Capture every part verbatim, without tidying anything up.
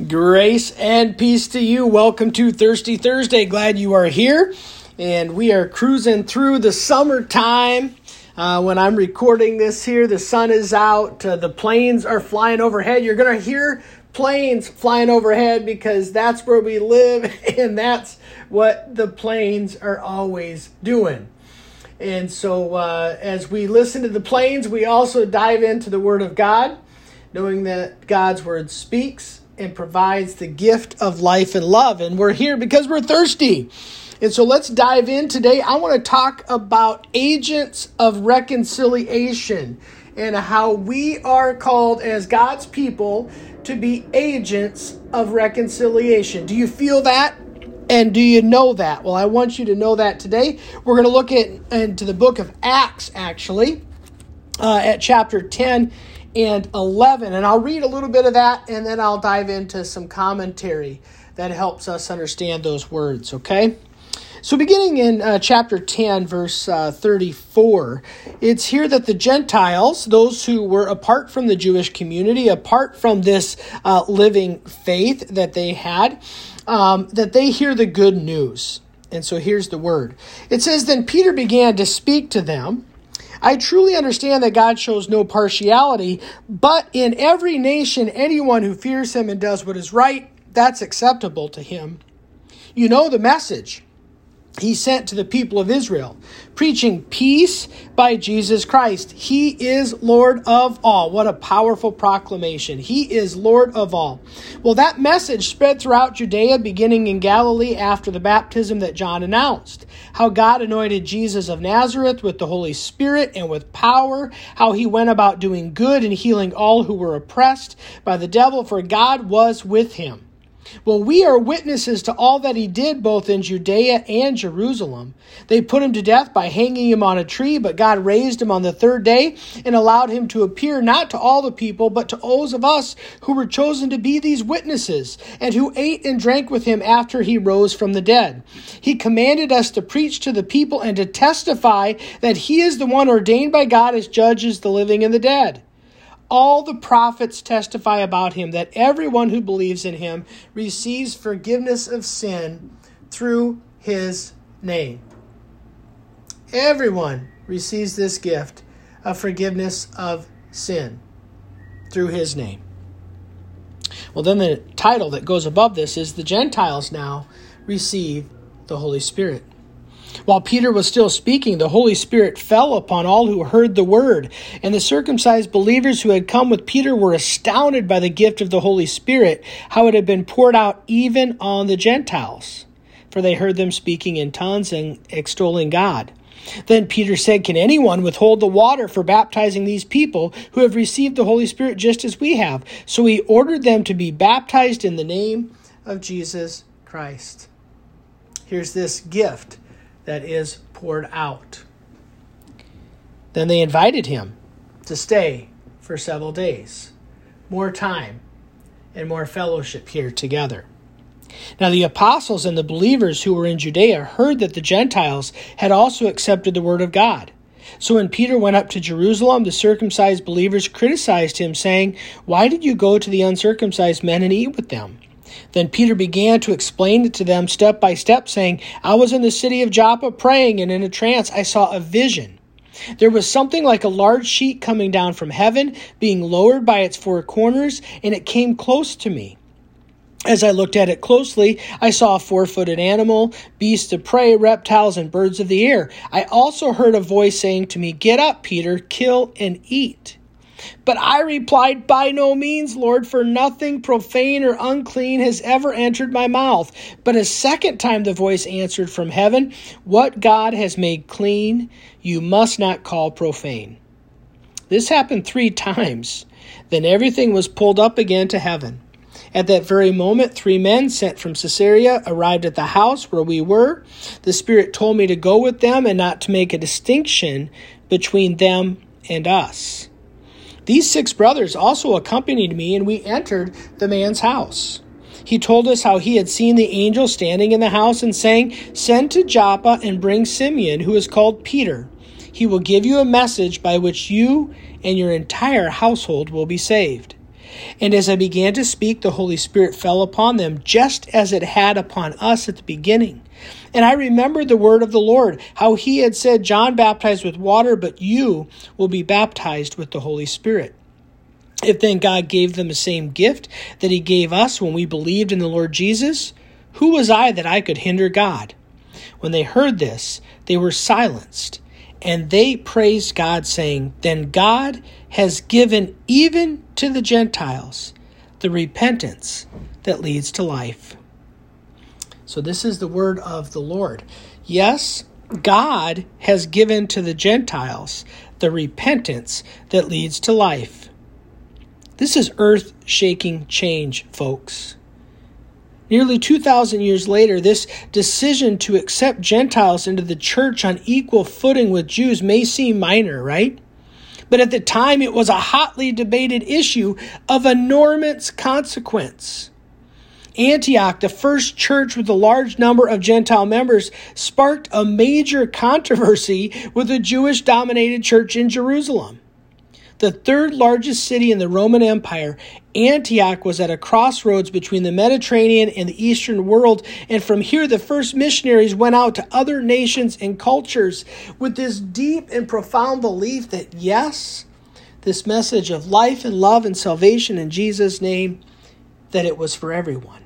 Grace and peace to you. Welcome to Thirsty Thursday. Glad you are here. And we are cruising through the summertime. Uh, when I'm recording this here, the sun is out. Uh, the planes are flying overhead. You're going to hear planes flying overhead because that's where we live. And that's what the planes are always doing. And so uh, as we listen to the planes, we also dive into the Word of God, knowing that God's Word speaks and provides the gift of life and love. And we're here because we're thirsty. And so let's dive in today. I want to talk about agents of reconciliation and how we are called as God's people to be agents of reconciliation. Do you feel that? And do you know that? Well, I want you to know that today. We're going to look at into the book of Acts, actually, uh, at chapter ten and eleven. And I'll read a little bit of that, and then I'll dive into some commentary that helps us understand those words, okay? So beginning in uh, chapter ten, verse uh, thirty-four, it's here that the Gentiles, those who were apart from the Jewish community, apart from this uh, living faith that they had, um, that they hear the good news. And so here's the word. It says, "Then Peter began to speak to them. I truly understand that God shows no partiality, but in every nation, anyone who fears him and does what is right, that's acceptable to him. You know the message he sent to the people of Israel, preaching peace by Jesus Christ. He is Lord of all." What a powerful proclamation. He is Lord of all. Well, that message spread throughout Judea, beginning in Galilee after the baptism that John announced. How God anointed Jesus of Nazareth with the Holy Spirit and with power. How he went about doing good and healing all who were oppressed by the devil, for God was with him. Well, we are witnesses to all that he did both in Judea and Jerusalem. They put him to death by hanging him on a tree, but God raised him on the third day and allowed him to appear not to all the people, but to those of us who were chosen to be these witnesses and who ate and drank with him after he rose from the dead. He commanded us to preach to the people and to testify that he is the one ordained by God as judges the living and the dead. All the prophets testify about him, that everyone who believes in him receives forgiveness of sin through his name." Everyone receives this gift of forgiveness of sin through his name. Well, then the title that goes above this is "The Gentiles now receive the Holy Spirit." While Peter was still speaking, the Holy Spirit fell upon all who heard the word, and the circumcised believers who had come with Peter were astounded by the gift of the Holy Spirit, how it had been poured out even on the Gentiles, for they heard them speaking in tongues and extolling God. Then Peter said, "Can anyone withhold the water for baptizing these people who have received the Holy Spirit just as we have?" So he ordered them to be baptized in the name of Jesus Christ. Here's this gift that is poured out. Then they invited him to stay for several days. More time and more fellowship here together. Now the apostles and the believers who were in Judea heard that the Gentiles had also accepted the word of God. So when Peter went up to Jerusalem, the circumcised believers criticized him, saying, "Why did you go to the uncircumcised men and eat with them?" Then Peter began to explain it to them step by step, saying, "I was in the city of Joppa praying, and in a trance I saw a vision. There was something like a large sheet coming down from heaven, being lowered by its four corners, and it came close to me. As I looked at it closely, I saw a four-footed animal, beasts of prey, reptiles, and birds of the air. I also heard a voice saying to me, 'Get up, Peter, kill and eat.' But I replied, 'By no means, Lord, for nothing profane or unclean has ever entered my mouth.' But a second time the voice answered from heaven, 'What God has made clean, you must not call profane.' This happened three times. Then everything was pulled up again to heaven. At that very moment, three men sent from Caesarea arrived at the house where we were. The Spirit told me to go with them and not to make a distinction between them and us. These six brothers also accompanied me, and we entered the man's house. He told us how he had seen the angel standing in the house and saying, 'Send to Joppa and bring Simeon, who is called Peter. He will give you a message by which you and your entire household will be saved.' And as I began to speak, the Holy Spirit fell upon them, just as it had upon us at the beginning. And I remembered the word of the Lord, how he had said, John baptized with water, but you will be baptized with the Holy Spirit. If then God gave them the same gift that he gave us when we believed in the Lord Jesus, who was I that I could hinder God? When they heard this, they were silenced, and they praised God, saying, Then God has given even to the Gentiles the repentance that leads to life. So this is the word of the Lord. Yes, God has given to the Gentiles the repentance that leads to life. This is earth-shaking change, folks. Nearly two thousand years later, this decision to accept Gentiles into the church on equal footing with Jews may seem minor, right? But at the time, it was a hotly debated issue of enormous consequence. Antioch, the first church with a large number of Gentile members, sparked a major controversy with the Jewish-dominated church in Jerusalem. The third largest city in the Roman Empire, Antioch was at a crossroads between the Mediterranean and the Eastern world, and from here the first missionaries went out to other nations and cultures with this deep and profound belief that, yes, this message of life and love and salvation in Jesus' name, that it was for everyone.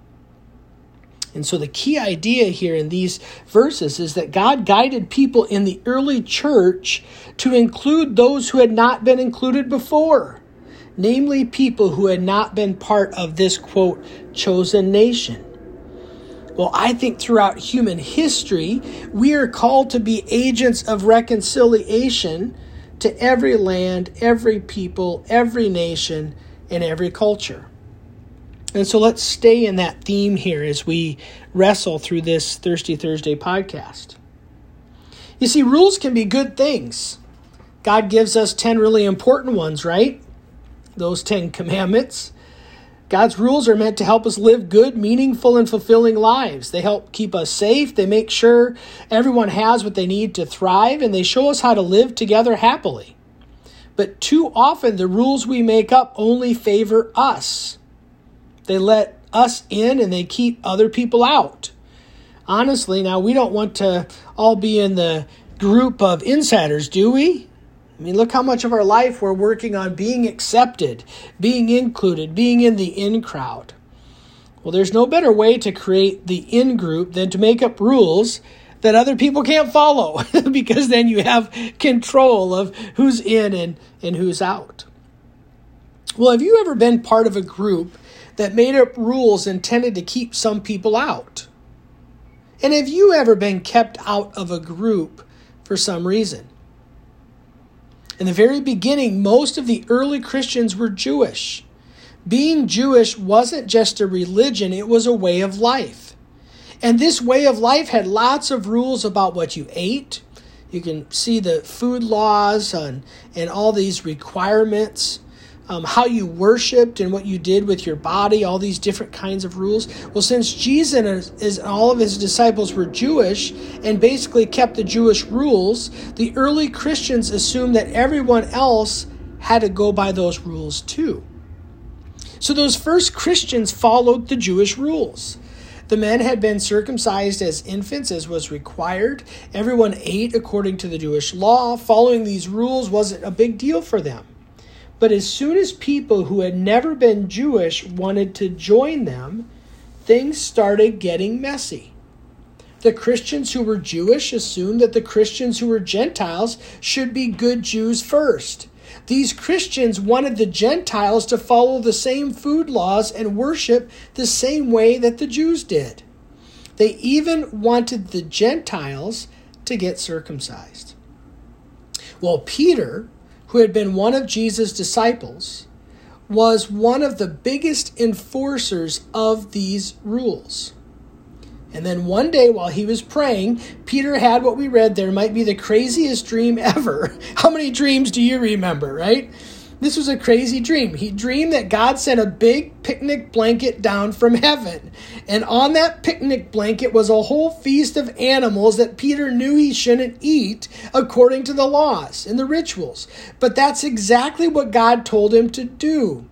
And so the key idea here in these verses is that God guided people in the early church to include those who had not been included before, namely people who had not been part of this, quote, chosen nation. Well, I think throughout human history, we are called to be agents of reconciliation to every land, every people, every nation, and every culture. And so let's stay in that theme here as we wrestle through this Thirsty Thursday podcast. You see, rules can be good things. God gives us ten really important ones, right? Those ten commandments. God's rules are meant to help us live good, meaningful, and fulfilling lives. They help keep us safe. They make sure everyone has what they need to thrive, and they show us how to live together happily. But too often, the rules we make up only favor us. They let us in and they keep other people out. Honestly, now we don't want to all be in the group of insiders, do we? I mean, look how much of our life we're working on being accepted, being included, being in the in crowd. Well, there's no better way to create the in group than to make up rules that other people can't follow, because then you have control of who's in and, and who's out. Well, have you ever been part of a group that made up rules intended to keep some people out? And have you ever been kept out of a group for some reason? In the very beginning, most of the early Christians were Jewish. Being Jewish wasn't just a religion, it was a way of life. And this way of life had lots of rules about what you ate. You can see the food laws and, and all these requirements. Um, how you worshiped and what you did with your body, all these different kinds of rules. Well, since Jesus and all of his disciples were Jewish and basically kept the Jewish rules, the early Christians assumed that everyone else had to go by those rules too. So those first Christians followed the Jewish rules. The men had been circumcised as infants, as was required. Everyone ate according to the Jewish law. Following these rules wasn't a big deal for them. But as soon as people who had never been Jewish wanted to join them, things started getting messy. The Christians who were Jewish assumed that the Christians who were Gentiles should be good Jews first. These Christians wanted the Gentiles to follow the same food laws and worship the same way that the Jews did. They even wanted the Gentiles to get circumcised. Well, Peter, who had been one of Jesus' disciples, was one of the biggest enforcers of these rules. And then one day while he was praying, Peter had what we read there might be the craziest dream ever. How many dreams do you remember, right? This was a crazy dream. He dreamed that God sent a big picnic blanket down from heaven. And on that picnic blanket was a whole feast of animals that Peter knew he shouldn't eat according to the laws and the rituals. But that's exactly what God told him to do.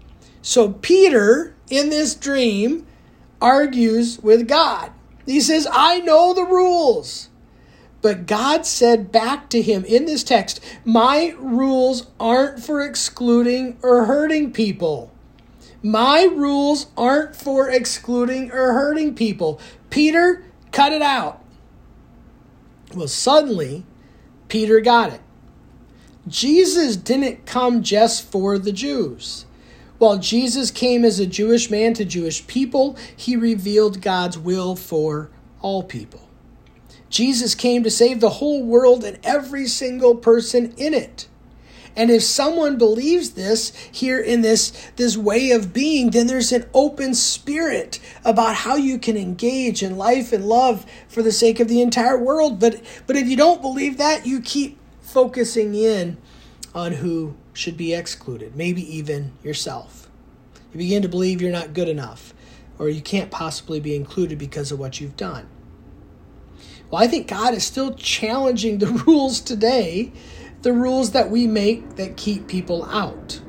So Peter, in this dream, argues with God. He says, I know the rules. But God said back to him in this text, my rules aren't for excluding or hurting people. My rules aren't for excluding or hurting people. Peter, cut it out. Well, suddenly, Peter got it. Jesus didn't come just for the Jews. While Jesus came as a Jewish man to Jewish people, he revealed God's will for all people. Jesus came to save the whole world and every single person in it. And if someone believes this here in this, this way of being, then there's an open spirit about how you can engage in life and love for the sake of the entire world. But, but if you don't believe that, you keep focusing in on who should be excluded, maybe even yourself. You begin to believe you're not good enough, or you can't possibly be included because of what you've done. Well, I think God is still challenging the rules today, the rules that we make that keep people out.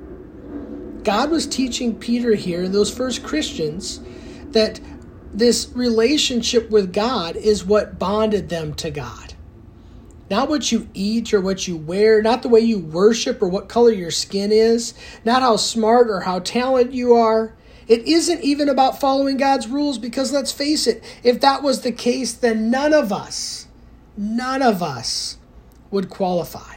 God was teaching Peter here, and those first Christians, that this relationship with God is what bonded them to God. Not what you eat or what you wear, not the way you worship or what color your skin is, not how smart or how talented you are. It isn't even about following God's rules, because let's face it, if that was the case, then none of us, none of us would qualify.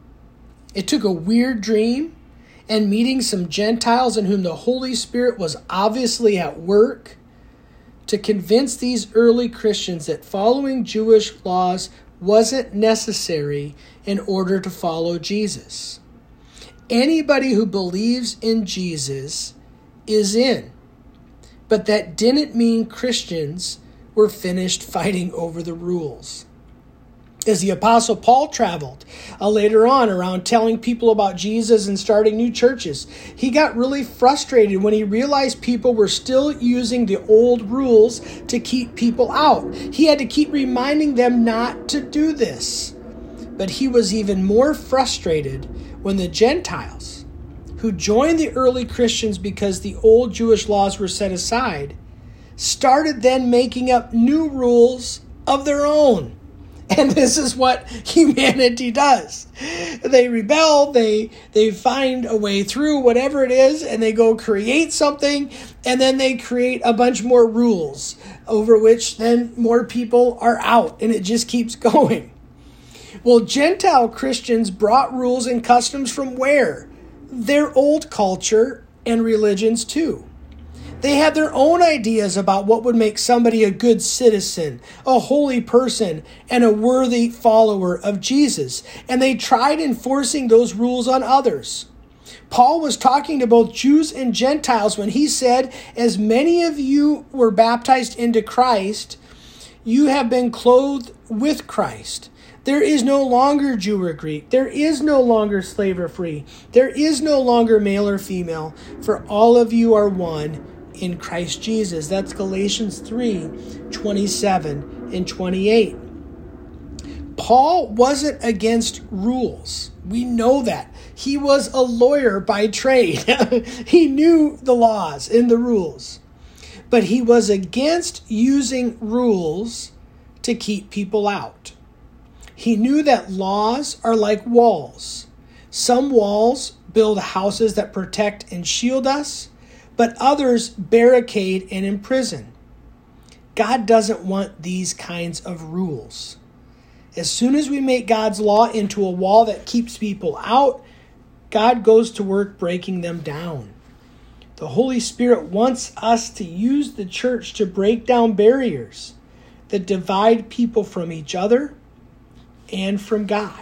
It took a weird dream and meeting some Gentiles in whom the Holy Spirit was obviously at work to convince these early Christians that following Jewish laws wasn't necessary in order to follow Jesus. Anybody who believes in Jesus is in. But that didn't mean Christians were finished fighting over the rules. As the Apostle Paul traveled uh, later on around telling people about Jesus and starting new churches, he got really frustrated when he realized people were still using the old rules to keep people out. He had to keep reminding them not to do this. But he was even more frustrated when the Gentiles, who joined the early Christians because the old Jewish laws were set aside, started then making up new rules of their own. And this is what humanity does. They rebel, they they find a way through whatever it is, and they go create something, and then they create a bunch more rules over which then more people are out, and it just keeps going. Well, Gentile Christians brought rules and customs from where? Their old culture and religions too. They had their own ideas about what would make somebody a good citizen, a holy person, and a worthy follower of Jesus. And they tried enforcing those rules on others. Paul was talking to both Jews and Gentiles when he said, as many of you were baptized into Christ, you have been clothed with Christ. There is no longer Jew or Greek. There is no longer slave or free. There is no longer male or female, for all of you are one in Christ Jesus. That's Galatians three, twenty-seven and twenty-eight. Paul wasn't against rules. We know that. He was a lawyer by trade. He knew the laws and the rules. But he was against using rules to keep people out. He knew that laws are like walls. Some walls build houses that protect and shield us, but others barricade and imprison. God doesn't want these kinds of rules. As soon as we make God's law into a wall that keeps people out, God goes to work breaking them down. The Holy Spirit wants us to use the church to break down barriers that divide people from each other and from God.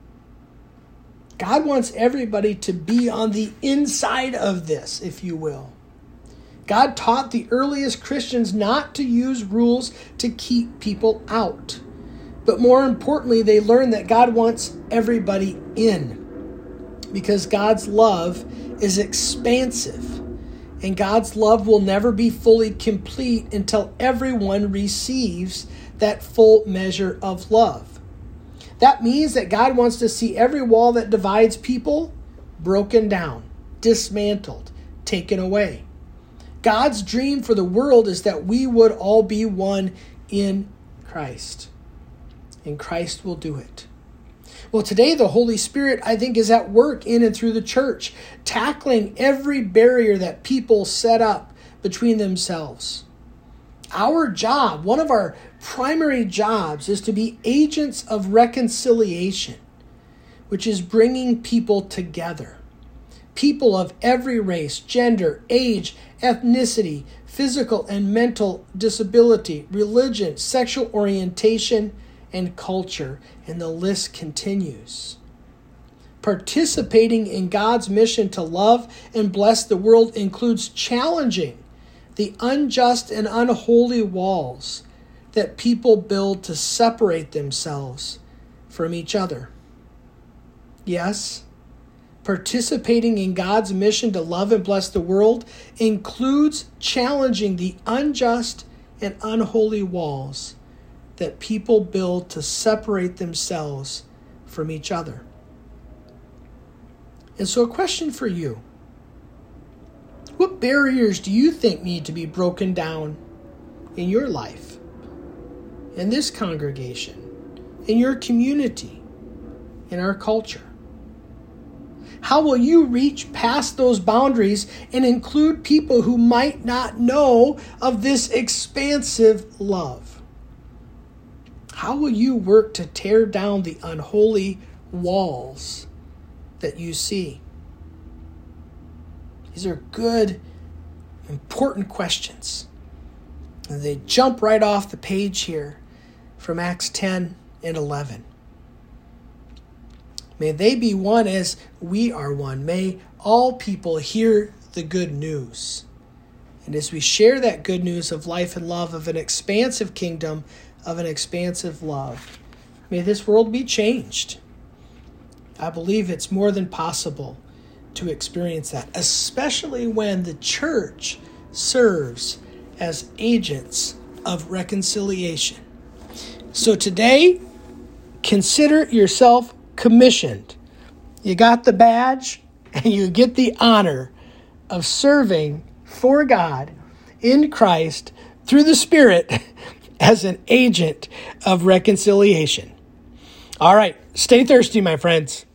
God wants everybody to be on the inside of this, if you will. God taught the earliest Christians not to use rules to keep people out. But more importantly, they learned that God wants everybody in, because God's love is expansive, and God's love will never be fully complete until everyone receives that full measure of love. That means that God wants to see every wall that divides people broken down, dismantled, taken away. God's dream for the world is that we would all be one in Christ. And Christ will do it. Well, today the Holy Spirit, I think, is at work in and through the church, tackling every barrier that people set up between themselves. Our job, one of our primary jobs, is to be agents of reconciliation, which is bringing people together. People of every race, gender, age, ethnicity, physical and mental disability, religion, sexual orientation, and culture, and the list continues. Participating in God's mission to love and bless the world includes challenging the unjust and unholy walls that people build to separate themselves from each other. Yes, participating in God's mission to love and bless the world includes challenging the unjust and unholy walls that people build to separate themselves from each other. And so a question for you. What barriers do you think need to be broken down in your life, in this congregation, in your community, in our culture? How will you reach past those boundaries and include people who might not know of this expansive love? How will you work to tear down the unholy walls that you see? These are good, important questions. And they jump right off the page here from Acts ten and eleven. May they be one as we are one. May all people hear the good news. And as we share that good news of life and love, of an expansive kingdom, of an expansive love, may this world be changed. I believe it's more than possible to experience that, especially when the church serves as agents of reconciliation. So today, consider yourself commissioned. You got the badge and you get the honor of serving for God in Christ through the Spirit as an agent of reconciliation. All right, stay thirsty, my friends.